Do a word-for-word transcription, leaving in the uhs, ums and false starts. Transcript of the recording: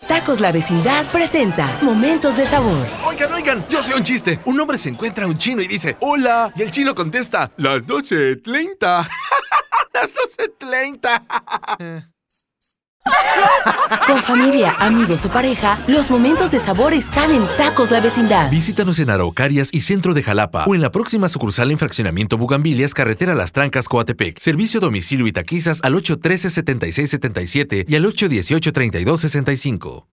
Tacos La Vecindad presenta Momentos de Sabor. Oigan, oigan, yo sé un chiste. Un hombre se encuentra a un chino y dice, hola. Y el chino contesta, las doce treinta. Las doce treinta. Con familia, amigos o pareja, los momentos de sabor están en Tacos La Vecindad. Visítanos en Araucarias y Centro de Jalapa o en la próxima sucursal en Fraccionamiento Bugambilias, Carretera Las Trancas, Coatepec. Servicio domicilio y taquizas al ocho uno tres, siete seis siete siete y al ocho uno ocho, tres dos seis cinco.